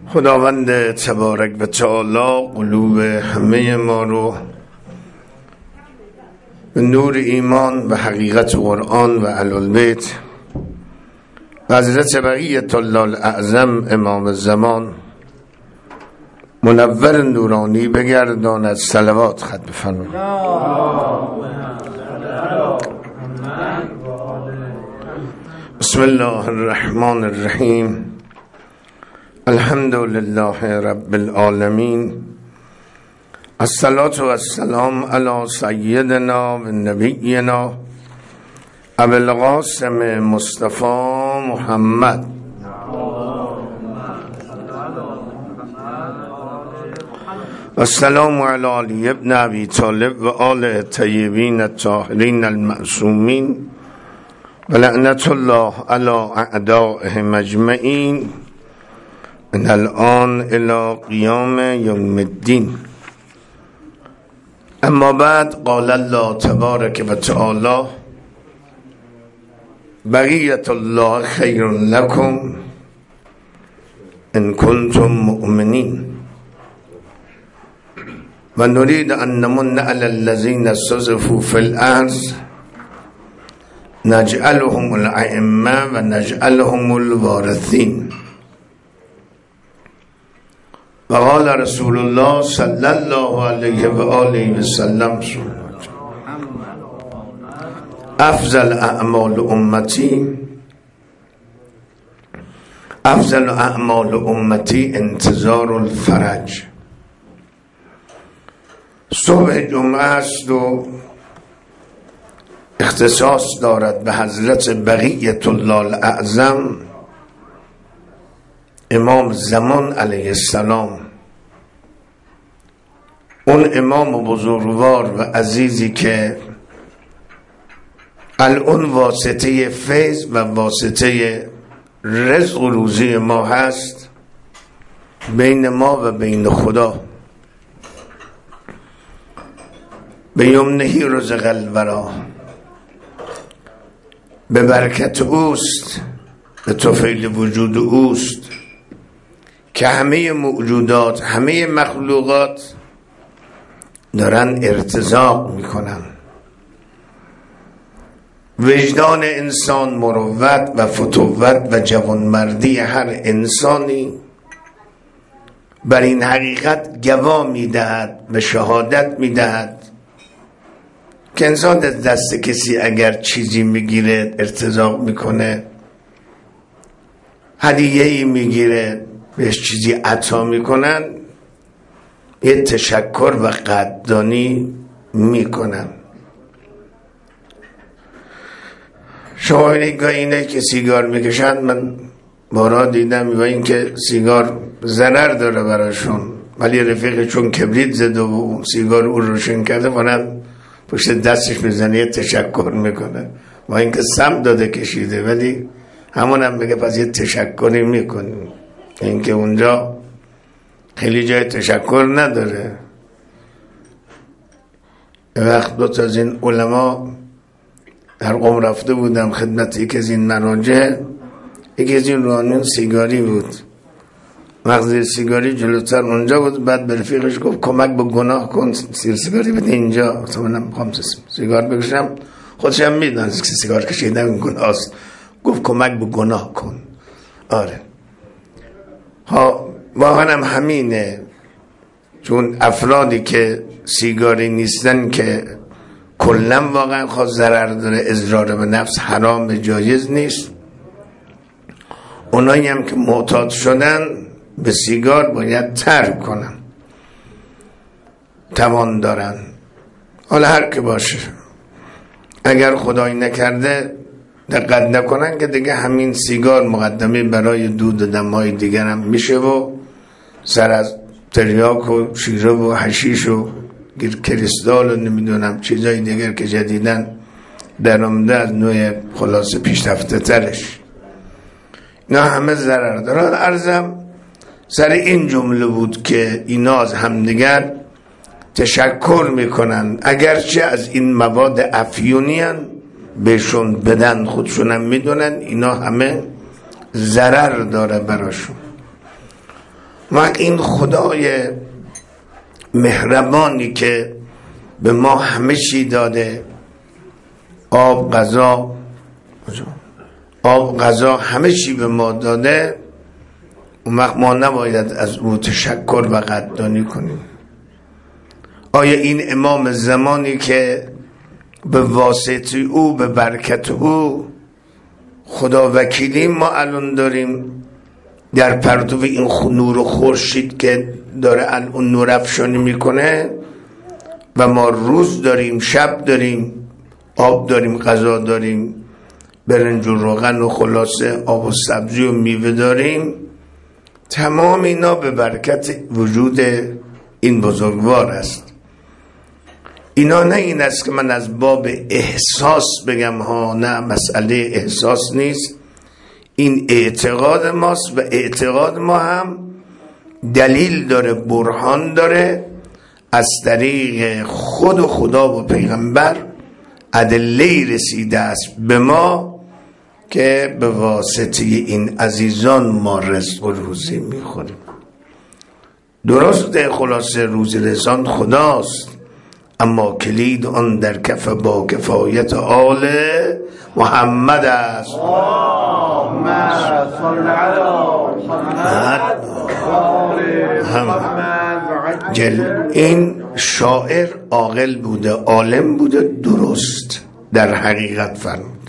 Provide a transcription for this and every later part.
خداوند تبارک و تعالی قلوب همه ما رو به نور ایمان و حقیقت قرآن و اهل‌البیت و حضرت بقیت الله الاعظم امام زمان منور نورانی بگرداند. صلوات خط بفرمایید. بسم الله الرحمن الرحیم. الحمد لله رب العالمین. الصلاة والسلام علی سیدنا و نبینا ابو القاسم مصطفی محمد السلام علی علی ابن ابی طالب و آل الطیبین الطاهرین المعصومین و لعنت الله علی اعدائهم اجمعین من الان الى قیام یوم الدین. اما بعد قال الله تبارک و تعالی بقیت الله خیر لکم ان کنتم مؤمنین و نرید ان نمن علی الذین استضعفوا فی الارض نجعلهم الائمه و نجعلهم الوارثین. و قال رسول الله صلی الله علیه و آله و سلم افضل اعمال امتی انتظار الفرج. صبح جمعه است و اختصاص دارد به حضرت بقیت الله الاعظم امام زمان علیه السلام، اون امام بزرگوار و عزیزی که الان واسطه فیض و واسطه رزق و روزی ما هست بین ما و بین خدا. به یمنهی رزق الورا، به برکت اوست، به طفیل وجود اوست که همه موجودات، همه مخلوقات دارن ارتزاق میکنن. وجدان انسان، مروت و فتوت و جوانمردی هر انسانی بر این حقیقت گواه میدهد و شهادت میدهد که انسان دست کسی اگر چیزی میگیره ارتزاق میکنه، هدیه‌ای میگیره، بهش چیزی عطا میکنن، یه تشکر و قدردانی میکنن. شما اینه که سیگار میکشن، من بارها دیدم و این که سیگار ضرر داره براشون، ولی رفیق چون کبریت زده و سیگار او روشن کرده فقط پشت دستش میزنه یه تشکر میکنه. و این که سم داده کشیده ولی همون هم بگه پس یه تشکری میکنیم. این که اونجا خیلی جای تشکر نداره. وقت دو تا از این علما در قم رفته بودم خدمت یکی از این مراجع، یکی از این روحانیون سیگاری بود، مغز سیگاری جلوتر اونجا بود. بعد به رفیقش گفت کمک به گناه کن، سیگاری بده اینجا. تو منم میخوام سیگار بکشم، خودش هم میدونه که سیگار کشیدن این گناه است. گفت کمک به گناه کن. آره ها، واقعا هم همینه. چون افرادی که سیگاری نیستن که کلن واقعا خود ضرر داره، اضرار به نفس حرام، جایز نیست. اونایی هم که معتاد شدن به سیگار باید ترک کنن، توان دارن. حالا هر که باشه، اگر خدایی نکرده دقت نکنن که دیگه همین سیگار مقدمه برای دود دمای دیگر هم میشه و سر از تریاک و شیره و حشیش و کریستال و نمیدونم چیزای دیگر که جدیدن در آمده از نوع خلاصه پیشرفته ترش، اینا همه ضرر دارن. عرضم سر این جمله بود که اینا از همدیگر تشکر میکنن، اگرچه از این مواد افیونی هن بهشون بدن، خودشون هم میدونن، اینا همه ضرر داره براشون. و این خدای مهربانی که به ما همه چی داده، آب، غذا همه چی به ما داده، اون وقت ما نباید از او تشکر و قدردانی کنیم؟ آیا این امام زمانی که به واسطه او، به برکت او خدا وکیلی ما الان داریم در پرتو این نور و خورشید که داره الان نور افشانی میکنه و ما روز داریم، شب داریم، آب داریم، غذا داریم، برنج و روغن و خلاصه آب و سبزی و میوه داریم، تمام اینا به برکت وجود این بزرگوار است. اینا نه این است که من از باب احساس بگم ها، نه، مسئله احساس نیست، این اعتقاد ماست و اعتقاد ما هم دلیل داره، برهان داره، از طریق خود و خدا و پیغمبر ادله رسیده است به ما که به واسطه این عزیزان ما رزق و روزی میخوریم. درست خلاصه روزی رسان خداست، اما کلید آن در کف با کفایت آل محمد است. این شاعر عاقل بوده، عالم بوده، درست در حقیقت فرمود.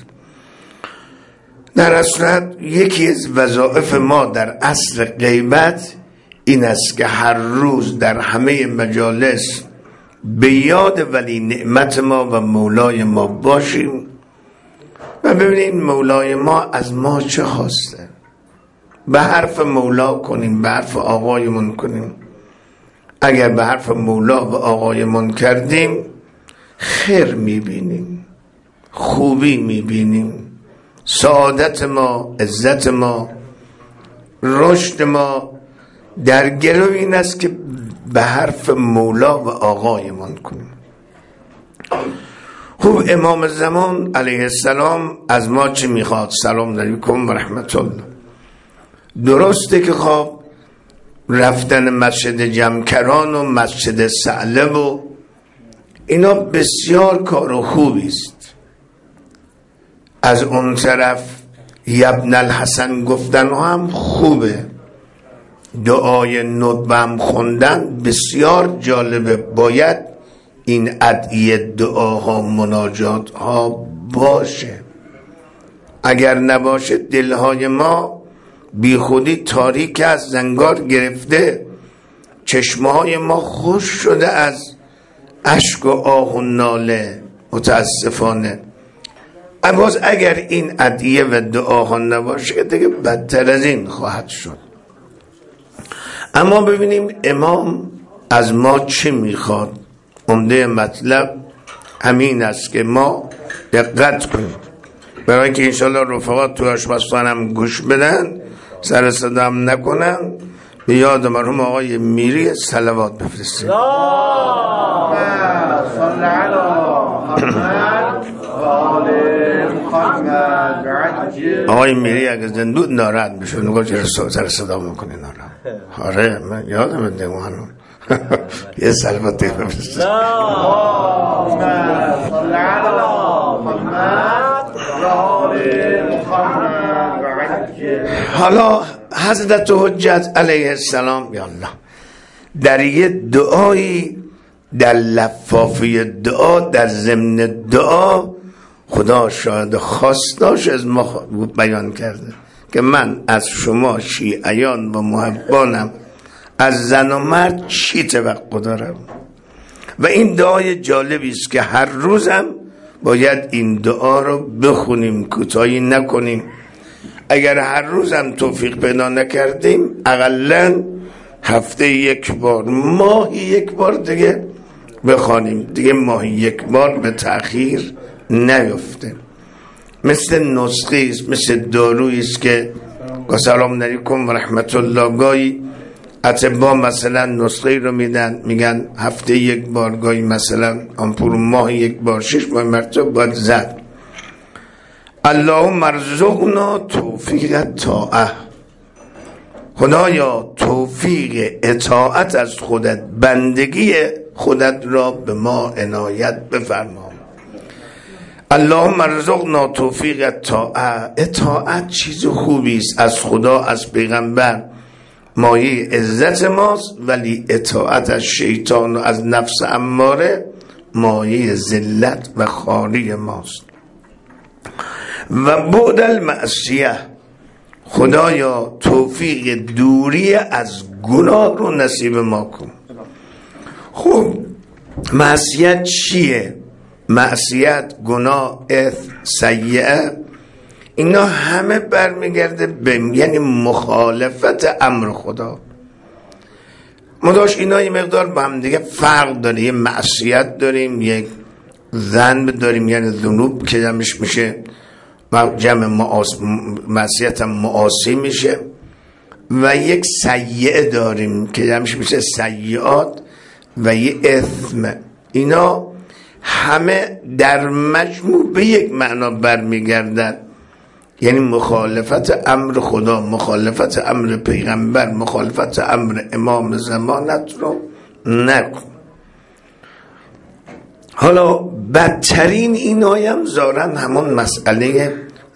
در اصل یکی از وظایف ما در عصر غیبت این است که هر روز در همه مجالس به یاد ولی نعمت ما و مولای ما باشیم و ببینیم مولای ما از ما چه خواسته، به حرف مولا کنیم، به حرف آقایمون کنیم. اگر به حرف مولا و آقایمون کردیم خیر میبینیم، خوبی میبینیم، سعادت ما، عزت ما، رشد ما در گلو این است که به حرف مولا و آقایمون کنیم. خوب امام زمان علیه السلام از ما چه میخواد؟ سلام علیکم و رحمت الله. درسته که خب رفتن مسجد جمکران و مسجد ثعلب و اینا بسیار کار خوبی است. از اون طرف یبن الحسن گفتن هم خوبه، دعای ندبه هم خوندن بسیار جالبه. باید این ادعیه، دعاها، مناجات ها باشه. اگر نباشه دلهای ما بی خودی تاریک از زنگار گرفته، چشمهای ما خوش شده از اشک و آه و ناله. متاسفانه باز اگر این ادعیه و دعاها نباشه دیگه بدتر از این خواهد شد. اما ببینیم امام از ما چه میخواد. عمده مطلب همین است که ما دقت کنیم، برای که انشالله رفقات تو آشپزخانه هم گوش بدن، سر صدا هم نکنن. به یاد مرحوم آقای میری صلوات بفرستیم. آقای میری اگه زندود ناراحت بشه نگاه چرا سر صدا میکنه ناراحت. آره من یادم دیوانم یه صلوات بفرستیم. حالا حضرت حجت علیه السلام یا الله در یه دعایی، در لفافی دعا، در ضمن دعا، خدا شاید خواستاش از ما بیان کرده که من از شما شیعیان و محبانم، از زن و مرد چی توقع دارم. و این دعای جالبی است که هر روزم باید این دعا رو بخونیم، کوتاهی نکنیم. اگر هر روزم توفیق پیدا نکردیم اقلاً هفته یک بار، ماهی یک بار دیگه بخوانیم، دیگه ماهی یک بار به تأخیر نیفته. مثل نسخه است، مثل دارویی است که سلام علیکم و رحمت الله گاهی اطباء مثلا نسخه رو میدن، میگن هفته یک بار، گاهی مثلا آمپول ماه یک بار، 6 ماه مرتبه باید زد. اللهم ارزقنا توفیق طاعه. خدایا توفیق اطاعت از خودت، بندگی خودت را به ما عنایت بفرما. اللهم ارزقنا توفیق اطاعت چیز خوبی است، از خدا از پیغمبر مایه عزت ماست، ولی اطاعت از شیطان و از نفس اماره مایه ذلت و خواری ماست. و بعد المعصیه، خدایا توفیق دوری از گناه رو نصیب ما کن. خب معصیت چیه؟ معصیت، گناه، اثم، سیئه، اینا همه برمیگرده به یعنی مخالفت امر خدا. مداش اینا یه مقدار با هم دیگه فرق داره. یه معصیت داریم، یک ذنب داریم یعنی ذنوب که جمعش میشه جمع معصیت هم معاصی میشه، و یک سیئه داریم که جمعش میشه سیئات و یه اثم. اینا همه در مجموع به یک معنا برمیگردن، یعنی مخالفت امر خدا، مخالفت امر پیغمبر، مخالفت امر امام زمانت رو نکن. حالا بدترین اینایی هم زارن همون مسئله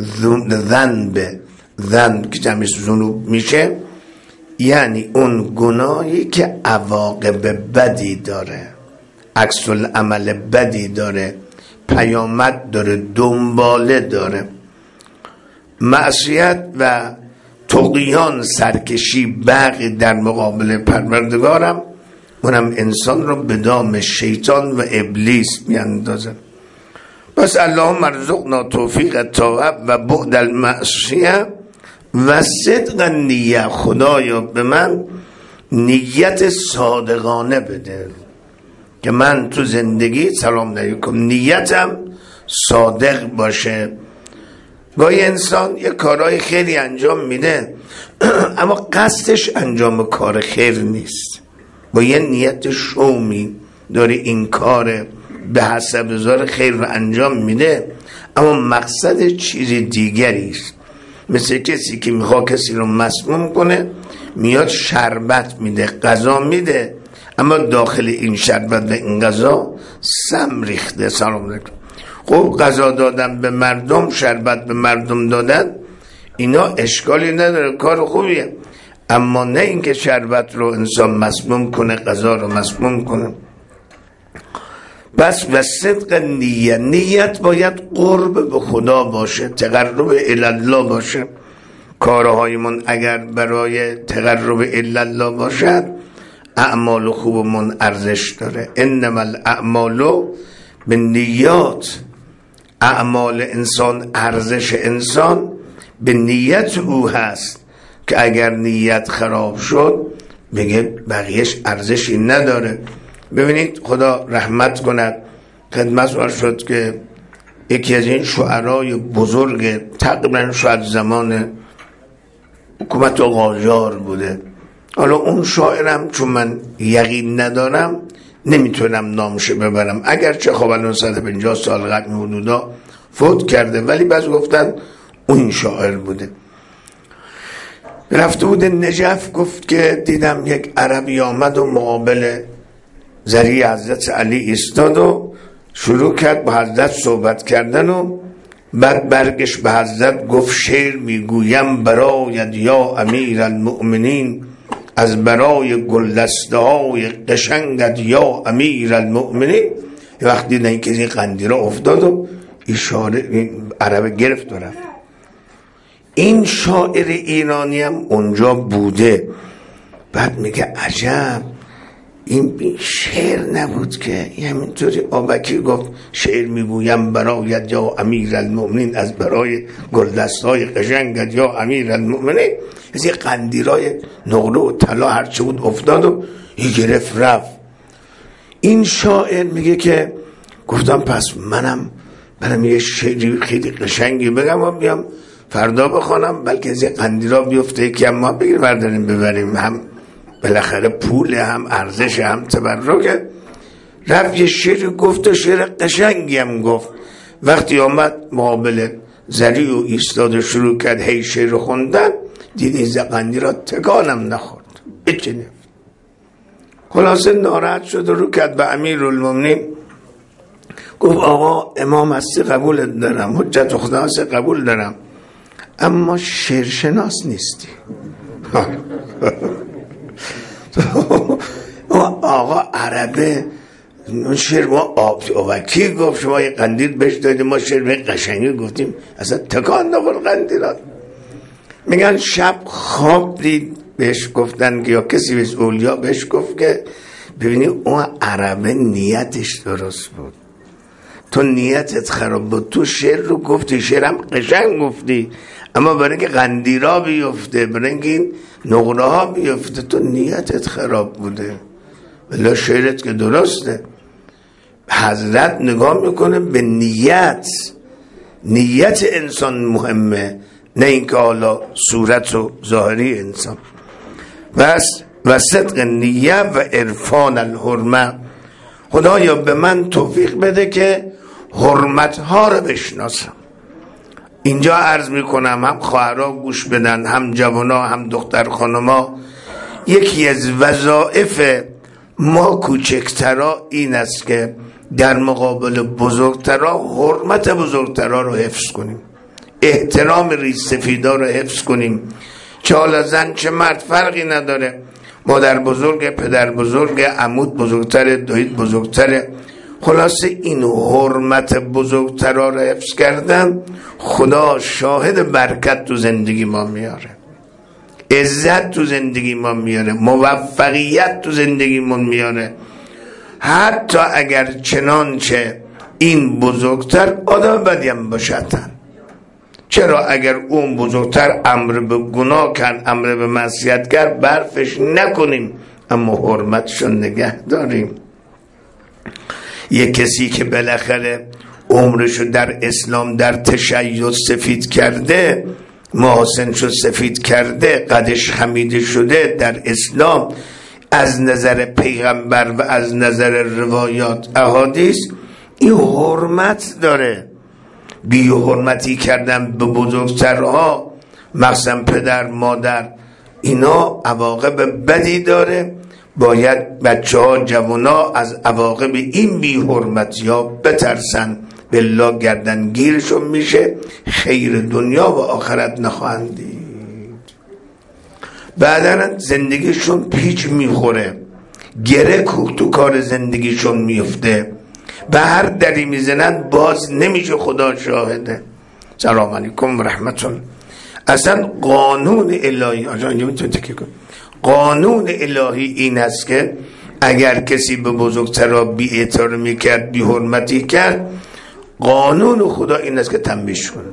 ذنب که جمعش ذنوب میشه، یعنی اون گناهی که عواقب بدی داره، عکس العمل بدی داره، پیامد داره، دنباله داره. معصیت و طغیان، سرکشی، بغی در مقابل پروردگارم، اونم انسان رو به دام شیطان و ابلیس میاندازه. پس اللهم ارزقنا توفیق طاعت و بعد المعصیه و صدق النیه. خدایا به من نیت صادقانه بده که من تو زندگی سلام علیکم نیتم صادق باشه. گاهی انسان یه کارهای خیلی انجام میده اما قصدش انجام کار خیر نیست، با یه نیت شومی داره این کار به حسب زار خیر رو انجام میده، اما مقصد چیز دیگری است. مثل کسی که میخواد کسی رو مسموم کنه، میاد شربت میده، غذا میده، اما داخل این شربت و این غذا سم ریخته. سلام علیکم. خب غذا دادن به مردم، شربت به مردم دادن، اینا اشکالی نداره، کار خوبیه، اما نه اینکه شربت رو انسان مسموم کنه، غذا رو مسموم کنه. بس و صدق نیت باید قرب به خدا باشه، تقرب الله باشه. کارهایمون اگر برای تقرب الله باشد، اعمال خوبمون ارزش داره. انما الاعمال بالنیات، اعمال انسان، ارزش انسان به نیت او هست که اگر نیت خراب شد بگه بقیهش ارزشی نداره. ببینید خدا رحمت کند، خدمت شد که یکی از این شعرای بزرگ تقریبا شاید زمان حکومت قاجار بوده، حالا اون شاعرم چون من یقین ندارم نمیتونم نامشو ببرم، اگرچه خب الان 150 سال قدیم حدودا فوت کرده، ولی بعض گفتن اون شاعر بوده. رفته بود نجف، گفت که دیدم یک عربی آمد و مقابل ذریع حضرت علی ایستاد و شروع کرد با حضرت صحبت کردن و بعد برگش به حضرت گفت شعر میگویم برایت یا امیر المؤمنین، از برای گلدسته های قشنگت یا امیر المؤمنین. وقتی دیدن که این قندیرا افتاد و این عرب گرفت و رفت. این شاعر ایرانی هم اونجا بوده. بعد میگه عجب، این شعر نبود که همینطوری آبکی گفت شعر میگویم برایت یا امیر المؤمنین، از برای گلدستای قشنگت یا امیر المؤمنین. از یه قندیرای نقره و طلا هرچه بود افتاد و یه گرفت رفت. این شاعر میگه که گفتم پس منم برم یه شعری خیلی قشنگی بگم و بیام فردا بخونم، بلکه از یه قندیرا بیفته که ما بگیر برداریم ببریم، هم بالاخره پول، هم ارزش، هم تبرک. رفت یه شعر گفت و شعر قشنگی هم گفت. وقتی آمد مقابل زری و ایستاد و شروع کرد هی شعر خوندن، دید این قندیل را تکانم نخورد، هیچی نفت. خلاصه ناراحت شد و رو کرد به امیرالمومنین، گفت آقا امام هستی قبول دارم، حجت خدا هستی قبول دارم، اما شعرشناس نیستی. آقا عربه شعر ما آبکی گفت شما یه قندیل بهش دادیم، ما شعر به قشنگی گفتیم، اصلا تکان نخورد قندیلات. میگن شب خواب دید، بهش گفتن که یا کسی بهش اولیا بهش گفت که ببینی اون عربه نیتش درست بود، تو نیتت خراب بود، تو شعر رو گفتی، شعرم قشنگ گفتی، اما برای اینکه قندیلا بیفته، برای اینکه این نقره ها بیفته، تو نیتت خراب بوده، ولی شعرت که درسته. حضرت نگاه میکنه به نیت انسان مهمه، نه اینکه حالا صورت و ظاهری انسان. بس و صدق نیه و عرفان الحرمه، خدایا به من توفیق بده که حرمتها رو بشناسم. اینجا عرض میکنم هم خواهرها گوش بدن، هم جوانا، هم دختر خانما، یکی از وظایف ما کوچکترا این است که در مقابل بزرگترا حرمت بزرگترا رو حفظ کنیم، احترام ریش سفیدا رو حفظ کنیم، چه حالا زن چه مرد فرقی نداره، مادر بزرگ، پدر بزرگ، عمود بزرگتره، دایید بزرگتره. خلاصه این حرمت بزرگترا رو حفظ کردن، خدا شاهد برکت تو زندگی ما میاره، عزت تو زندگی ما میاره، موفقیت تو زندگی ما میاره. حتی اگر چنانچه این بزرگتر آدم بدی هم باشدن، چرا اگر اون بزرگتر امر به گناه کرد، امر به معصیت کرد، برفش نکنیم اما حرمتشو نگه داریم. یک کسی که بالاخره عمرشو در اسلام در تشیع سفید کرده، محاسنشو سفید کرده، قدش خمیده شده در اسلام، از نظر پیغمبر و از نظر روایات احادیث، این حرمت داره. بی حرمتی کردن به بزرگترها، مثلا پدر مادر، اینا عواقب بدی داره. باید بچه ها جوانا از عواقب این بی حرمتی ها بترسن، بالله گردنگیرشون میشه، خیر دنیا و آخرت نخواهند دید. بعدن زندگیشون پیچ میخوره، گره تو کار زندگیشون میفته، به هر دری میزنن باز نمیشه، خدا شاهده. سلام علیکم و رحمت الله. اصلا قانون الهی، قانون الهی این است که اگر کسی به بزرگترا بی احترامی کرد، بی حرمتی کرد، قانون خدا این است که تنبیهش کنه.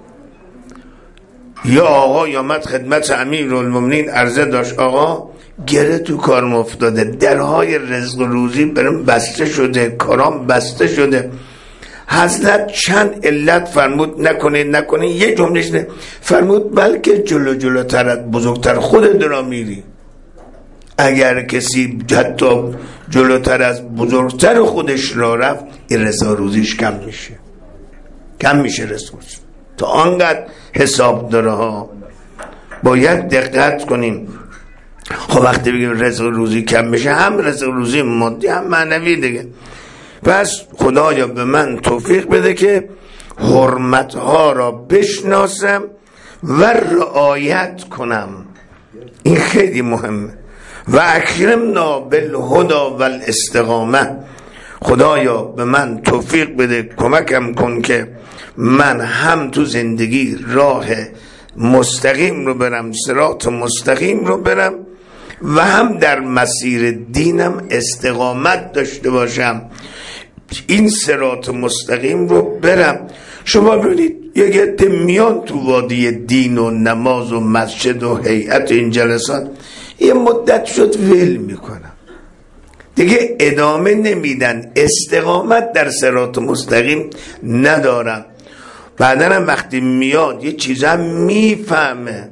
یا آقا یا مد خدمت امیرالمومنین عرضه داشت، آقا گره تو کارم افتاده، درهای رزق و روزی برم بسته شده، کارام بسته شده. حضرت چند علت فرمود نکنه، یه جملهش نه، فرمود بلکه جلوتر از بزرگتر خودت را میری. اگر کسی حتی جلوتر از بزرگتر خودش را رفت، این رزق روزیش کم میشه رزقش، تا آنقدر حساب داره ها. باید دقت کنیم. خب وقتی بگیم رزق روزی کم میشه، هم رزق روزی مادی هم معنوی دیگه. پس خدایا به من توفیق بده که حرمتها را بشناسم و رعایت کنم، این خیلی مهمه. و اکرمنا بالهدی والاستقامه، خدایا به من توفیق بده، کمکم کن که من هم تو زندگی راه مستقیم رو برم، صراط مستقیم رو برم، و هم در مسیر دینم استقامت داشته باشم، این صراط مستقیم رو برم. شما ببینید یک عده میان تو وادی دین و نماز و مسجد و هیئت این جلسات، یه مدت شد ول میکنم، دیگه ادامه نمیدن، استقامت در صراط مستقیم ندارم. بعدن هم وقتی میاد یه چیزا میفهمه،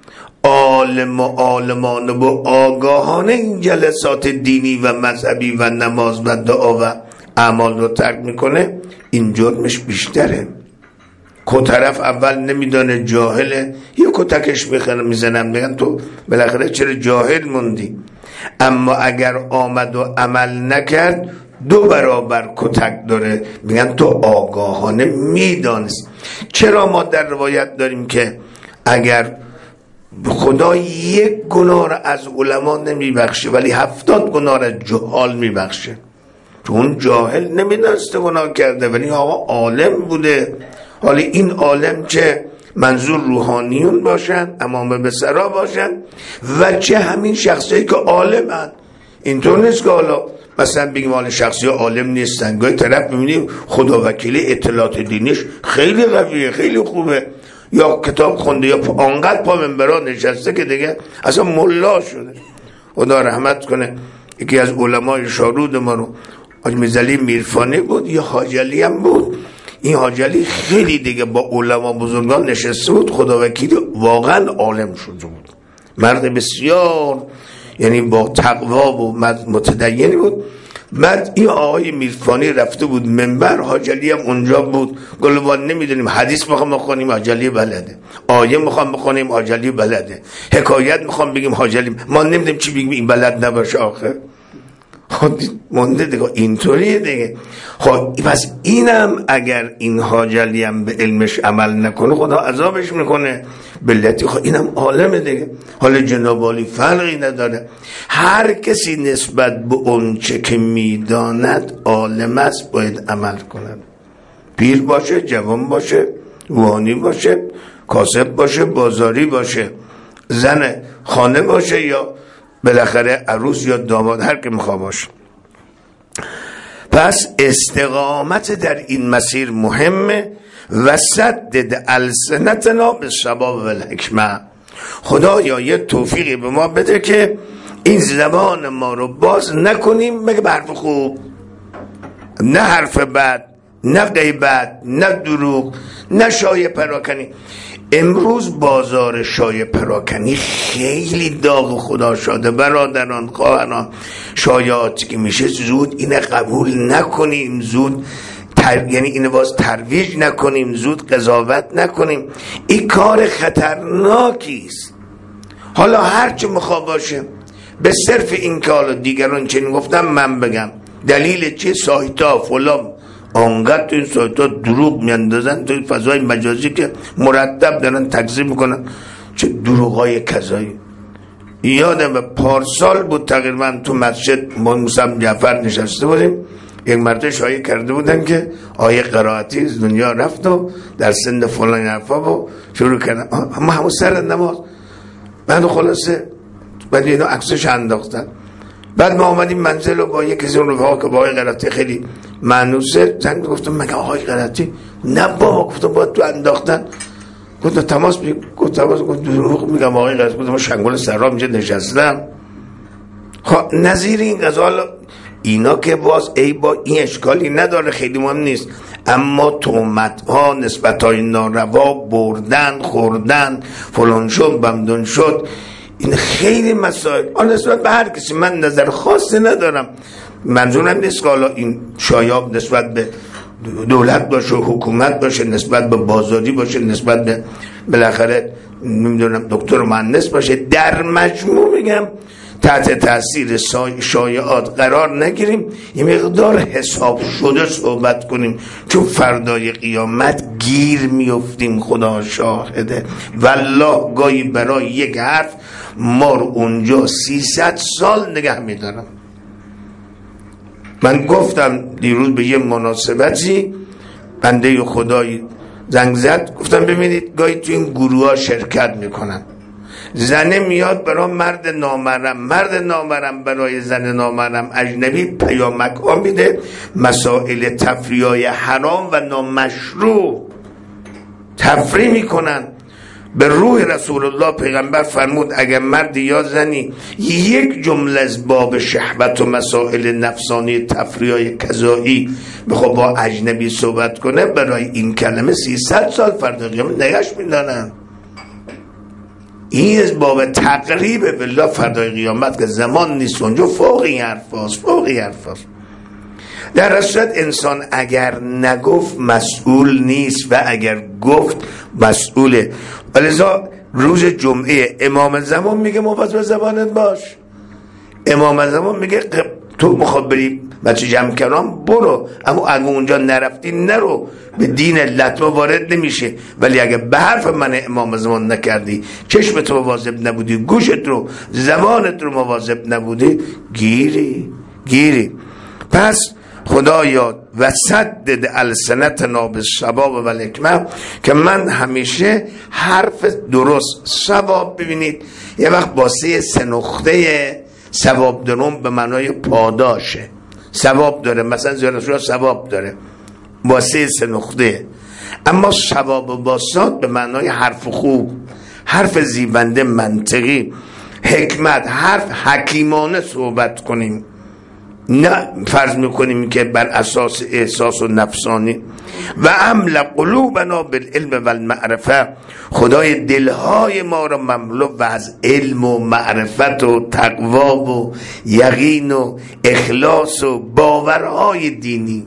عالمانه و آگاهانه این جلسات دینی و مذهبی و نماز و دعا و اعمال رو ترک میکنه، این جرمش بیشتره. طرف اول نمیدانه، جاهله، یه کتکش میزنن میگن تو بالاخره چرا جاهل موندی. اما اگر آمد و عمل نکرد 2 برابر کتک داره، میگن تو آگاهانه میدانست. چرا ما در روایت داریم که اگر خدا 1 گناه را از علما نمیبخشه ولی 70 گناه را جهال میبخشه؟ چون اون جاهل نمیدانسته گناه کرده ولی آقا عالم بوده. حالا این عالم چه منظور روحانیون باشن، امام بسرا باشن، و چه همین شخصی که عالمن. اینطور نیست که حالا مثلا بگیم حالا شخصی عالم نیستن. گاهی طرف میبینیم خدا وکیلی اطلاعات دینیش خیلی قویه، خیلی خوبه، یا کتاب خونده یا آنقدر پا منبرا نشسته که دیگه اصلا ملا شده. خدا رحمت کنه. یکی از علمای شارود ما رو حاج میرزا میرفانی بود یا حاج علی هم بود. این حاج علی خیلی دیگه با علما بزرگان نشسته بود، خدا وکیلی واقعا عالم شده بود، مرد بسیار یعنی با تقوا و متدینی بود. بعد این آقای میرفانی رفته بود منبر، حاج علی هم اونجا بود. گلوان نمیدونیم حدیث میخوام بخونیم حاج علی بلده، آیه میخوام بخونیم حاج علی بلده، حکایت میخوام بگیم حاج علی، ما نمیدونیم چی بگیم این بلد نباشه آخر. خب مونده دیگه، اینطوریه دیگه. خب پس اینم اگر این حاج علی هم به علمش عمل نکنه خدا عذابش میکنه بلتی. خب اینم عالمه دیگه. حالا جناب عالی فرقی نداره، هر کسی نسبت به اون چه که میداند عالم است باید عمل کند. پیر باشه، جوان باشه، روحانی باشه، کاسب باشه، بازاری باشه، زن خانه باشه یا بالاخره عروس یا داماد، هر که میخوا باشه. پس استقامت در این مسیر مهمه. و سدد السنتنا بالصواب و الحکمه. خدایا یه توفیقی به ما بده که این زبان ما رو باز نکنیم مگه به حرف خوب، نه حرف بد، نه غیبت، نه دروغ، نه شایعه پراکنی. امروز بازار شایعه پراکنی خیلی داغ خدا شده. برادران، خواهران، شایعاتی که میشه زود اینه قبول نکنیم، زود یعنی اینو باز ترویج نکنیم، زود قضاوت نکنیم. این کار خطرناکی است. حالا هرچه میخواد باشه، به صرف این که حالا دیگران چنین گفتم من بگم دلیل چه سایتا فلان آنقدر تو این سایتا دروغ میاندازن تو فضای مجازی که مرتب دارن تکذیب میکنن، چه دروغای کذایی. یادم پارسال بود تقریبا تو مسجد ما موسی جعفر نشسته بودیم، یک مرد شایعه کرده بودن که آیه قرائتی از دنیا رفت و در سن فلان حرفا و شروع کردن اما همون سر نماز. بعد خلاصه بعد اینا عکسش انداختن. بعد ما آمدیم منزل و با یکی از اون رفقا که با آقای قرائتی خیلی مانوسه زنگ گفتم مگه آقای قرائتی؟ نه بابا. گفتم با تو انداختن. گفتم تماس بگیر. گفت تماس. گفت دروغ میگم آقای قرائتی. گفتم شنگول سرام اینجا نشستم. خب نظیر این غزال اینا که باز ای با این اشکالی نداره، خیلی مهم نیست، اما تهمت ها، نسبت های ناروا، بردن، خوردن، فلان شد، بمدون شد، این خیلی مسائل. آن نسبت به هر کسی من نظر خاصی ندارم. منظورم نیست که حالا این شایاب نسبت به دولت باشه، حکومت باشه، نسبت به بازاری باشه، نسبت به بالاخره نمیدونم دکتر مهندس باشه. در مجموع میگم تحت تاثیر شایعات قرار نگیریم، یه مقدار حساب شده صحبت کنیم، چون فردای قیامت گیر میافتیم. خدا شاهده والله گاهی برای یک حرف ما رو اونجا 300 سال نگه میدارم. من گفتم دیروز به یه مناسبتی بنده خدای زنگ زد، گفتم ببینید گاهی تو این گروه ها شرکت میکنن، زنه میاد برای مرد نامحرم، مرد نامحرم برای زن نامحرم اجنبی پیامک ها میده، مسائل تفریحای حرام و نامشروع تفریح میکنن. به روح رسول الله پیغمبر فرمود اگر مرد یا زنی یک جمله از باب شهوت و مسائل نفسانی تفریحای کذایی بخواد با اجنبی صحبت کنه، برای این کلمه 300 سال فردا قیامت نگهش میدانن. این از باب تقریب بالله فردای قیامت که زمان نیست اونجا فوق این حرف هست. در صورت انسان اگر نگفت مسئول نیست و اگر گفت مسئوله. ولذا روز جمعه امام زمان میگه مواظب زبانت باش. امام زمان میگه تو میخواد بری بچه جمع کنام برو، اما اگه اونجا نرفتی نرو، به دین لطمه وارد نمیشه. ولی اگه به حرف من امام زمان نکردی، چشمت رو مواظب نبودی، گوشت رو زبانت رو مواظب نبودی، گیری. پس خدایا و سدد السنتنا بالصواب و الحکمه، که من همیشه حرف درست ثواب. ببینید یه وقت باسه سه نقطه ثواب دارم به معنای پاداشه، ثواب داره، مثلا زیارت ثواب داره باسه سه نقطه. اما ثواب باسات به معنای حرف خوب، حرف زیبنده، منطقی، حکمت، حرف حکیمانه صحبت کنیم، نه فرض میکنیم که بر اساس احساس و نفسانی. و املا قلوبنا بالعلم و المعرفه، خدای دلهای ما را مملو و از علم و معرفت و تقوا و یقین و اخلاص و باورهای دینی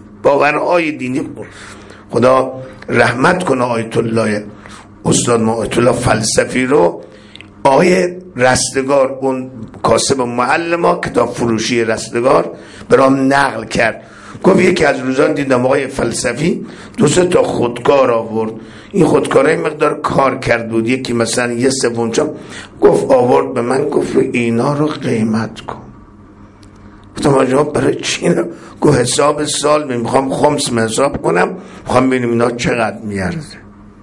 خدا رحمت کنه آیت الله استاد ما آیت الله فلسفی رو. آیه رستگار، اون کاسب معلم کتاب فروشی رستگار برام نقل کرد، گفت یکی از روزان دیدم آقای فلسفی 2 تا خودکار آورد. این خودکارای مقدار کار کرد بود، یکی مثلا 1/3 گفت آورد به من، گفت اینا رو قیمت کن. گفتم آجا برای چی؟ گفت حساب سال میخوام خمس حساب کنم، میخوام ببینم اینا چقدر میارزه.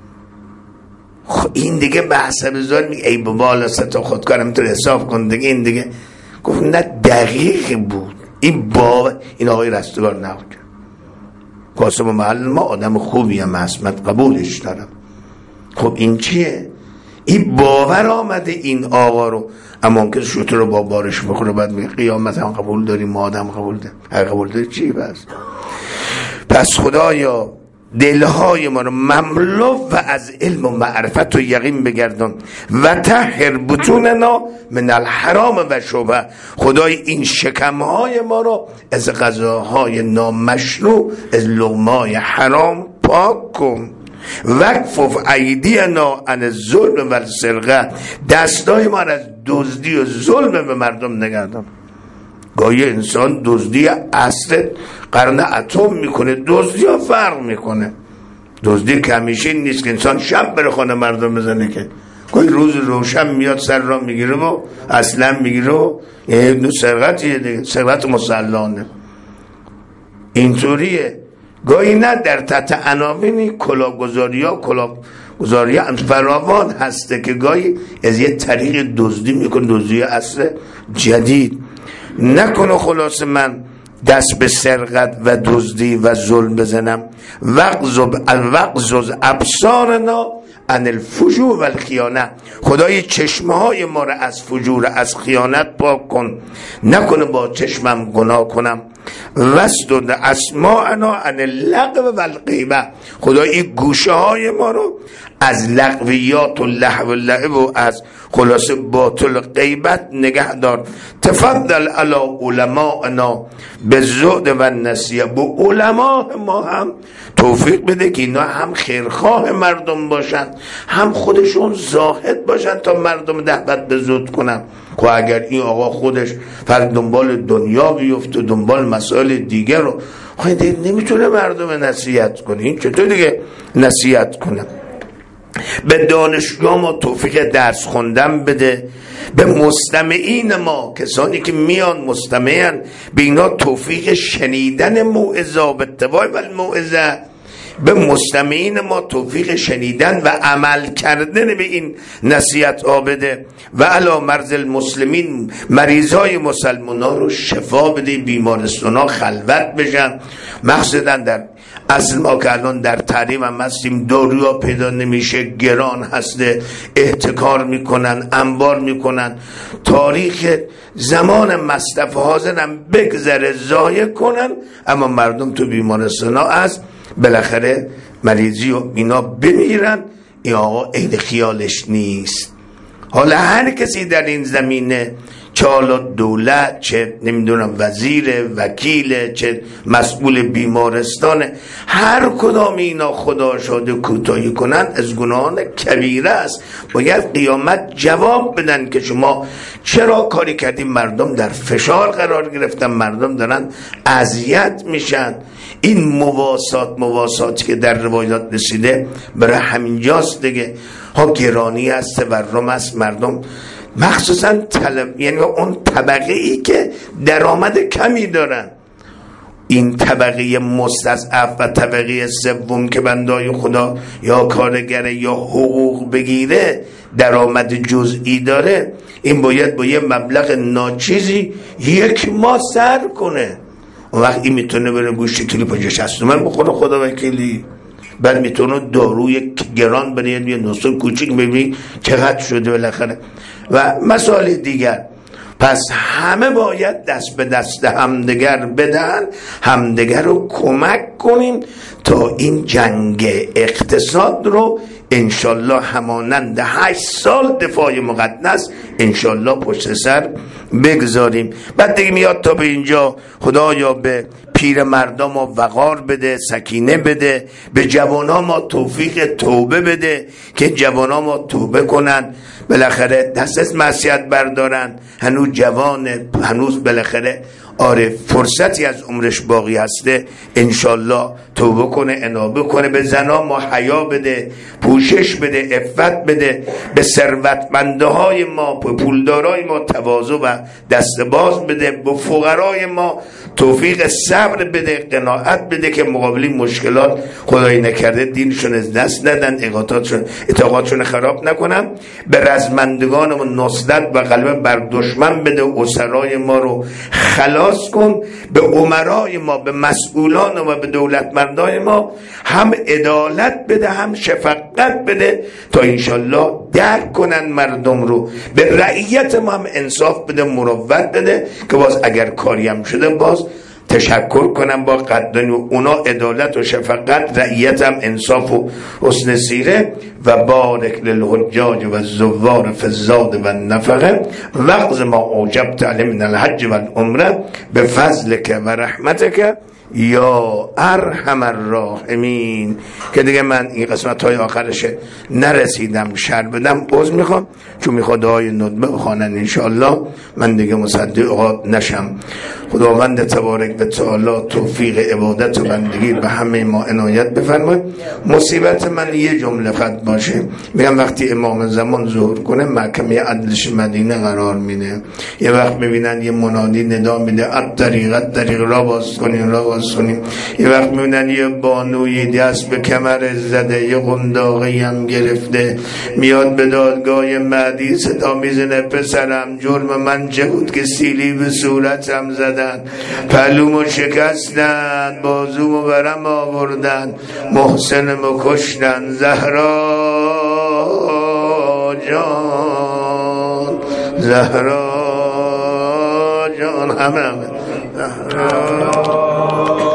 این دیگه بحث بذار میگه ای بابا 3 تا خودکارم تو حساب کن دیگه. این دیگه گفت نه دقیق بود. این آقای رستگار نقل کرد. قاسم محل ما آدم خوبی هم هست، من قبولش دارم. خب این چیه؟ این باور آمده این آقا رو. اما که شوتر رو با بارش بخوره بعد میگه قیامت هم قبول داریم، ما آدم قبول داریم. هر قبول داری چی بس؟ پس خدایا دلهای ما رو مملو و از علم و معرفت و یقین بگردان و طهر بطوننا من الحرام و شبهه. خدای این شکمهای ما رو از غذاهای نامشروع، از لقمای حرام پاک کن. وقف ایدینا عن الظلم و السرقه، دستای ما از دزدی و ظلم به مردم نگردان. گاهی انسان دزدی اصل قرن اتم میکنه، دزدی ها فرق میکنه. دزدی کمیشین نیست که انسان شب بره خانه مردم بزنه، که گاهی روز روشن میاد سر را میگیره و اصلا میگیره و یه سرقتیه دیگه، سرقت مسلحانه. اینطوریه. گاهی نه در تحت عناوینی کلاهگذاری ها فراوان هسته که گاهی از یه طریق دزدی میکنه، دزدی اصل جدید. نکنه خلاص من دست به سرقت و دزدی و ظلم بزنم. وقزز ابصارنا عن الفجور و الخیانه، خدای چشمه های ما را از فجور، از خیانت پاک کن. نکنه با چشمم گناه کنم. وسدد اسماعنا عن اللغو و الغیبه، خدای گوشه های ما رو از لغویات و لهو و لعب و از خلاص باطل غیبت نگه دار. تفضل علی علماءنا بالزهد و النسیه، با علما ما هم توفیق بده که اینا هم خیرخواه مردم باشن، هم خودشون زاهد باشن تا مردم دعوت به زهد کنن. که اگر این آقا خودش فقط دنبال دنیا بیفته، دنبال مسائل دیگر رو، خواهی نمیتونه مردم نصیحت کنه. این چطور دیگه نصیحت کنه؟ به دانشجوها ما توفیق درس خوندن بده، به مستمعین ما، کسانی که میان مستمعین، به اینا توفیق شنیدن موعظه به اتباع و الموعظه. به مستمعین ما توفیق شنیدن و عمل کردن به این نصیحت بده. و علی مرض المسلمین، مریضای مسلمان ها رو شفا بده، بیمارستان ها خلوت بشن. مقصدا در اصل ما که الان در تعلیم هم هستیم، داروها پیدا نمیشه، گران هسته، احتکار میکنن، انبار میکنن. تاریخ زمان مصرف حاضرم بگذره، ضایع کنن، اما مردم تو بیمارستان ها از بالاخره مریضی و اینا بمیرن. این آقا عین خیالش نیست. حالا هر کسی در این زمینه چه حالا دولت، چه نمیدونم وزیر، وکیل، چه مسئول بیمارستان، هر کدام اینا خدا شاده کوتاهی کنن از گناهان کبیره است. باید قیامت جواب بدن که شما چرا کاری کردیم. مردم در فشار قرار گرفتن، مردم دارن اذیت میشن. این مواساتی که در روایات رسیده برای همینجاست دیگه. ها گرانی است، تورم است، مردم مخصوصا یعنی اون طبقه ای که درآمد کمی دارن، این طبقه مستضعف و طبقه سوم که بندای خدا یا کارگره یا حقوق بگیره، درآمد جزئی داره، این باید با یه مبلغ ناچیزی یک ماه سر کنه. اون وقت این میتونه بره گوشت کیلو 50-60 تومن بخوره خدا وکیلی. بعد میتونه داروی گران بره یه نسخه کوچیک ببینی چقدر شده بالاخره و مسائل دیگر. پس همه باید دست به دست همدیگر بدن، همدیگر رو کمک کنیم تا این جنگ اقتصاد رو انشالله همانند 8 سال دفاع مقدس انشالله پشت سر بگذاریم. بعد دیگه میاد تا به اینجا خدایا به پیر مردم ما وقار بده، سکینه بده، به جوانا ما توفیق توبه بده که جوانا ما توبه کنن، بالاخره دست از معصیت بردارن. هنوز جوانه، هنوز بالاخره آره فرصتی از عمرش باقی هسته، انشالله توبه کنه، انابه کنه. به زنا ما حیا بده، پوشش بده، عفت بده. به ثروتمنده های ما، به پولدارای ما تواضع و دست باز بده. به فقرای ما توفیق صبر بده، قناعت بده که مقابل مشکلات خدای نکرده دینشون از دست ندن، اطاعتشون خراب نکنن. به رزمندگان ما نصرت و غلبه بر دشمن بده، اسرای ما رو خلاص کن. به امرای ما، به مسئولان ما، به دولتمندان ما هم عدالت بده، هم شفقت بده تا انشالله درک کنن مردم رو. به رعیت ما هم انصاف بده، مروت بده که باز اگر کاری هم شده باز تشکر کنم با قدردانی. اونا عدالت و شفقت، رعیت هم انصاف و حسن سیره. و بارک للحجاج و الزوار فی الزاد و النفقه وقت ما اوجبت علی من الحج و العمره بفضلک و رحمتک یا ارحم الراحمین. که دیگه من این قسمت های آخرش نرسیدم شر بدم، عذر میخوام، چون میخواد دعای ندبه بخوانن انشاءالله، من دیگه مصدق نشم. خداوند تبارک و تعالی توفیق عبادت و بندگی به همه ما عنایت بفرماید. مصیبت من یه جمله خط باشه، میگم وقتی امام زمان ظهور کنه محکمه عدلش مدینه قرار میده، یه وقت میبینن یه منادی ندا میده طریق را باز کنین، را باز کنین. یه وقت میبینن یه بانوی دست به کمر زده، یه قنداقی هم گرفته، میاد به دادگاه مهدی صدا میزنه پسرم جرم من چه بود که سیلی به صورتم زدن، پلومو شکستن، بازومو برم آوردن، محسنمو کشتن، زهرا جان، زهرا جان، همه زهرا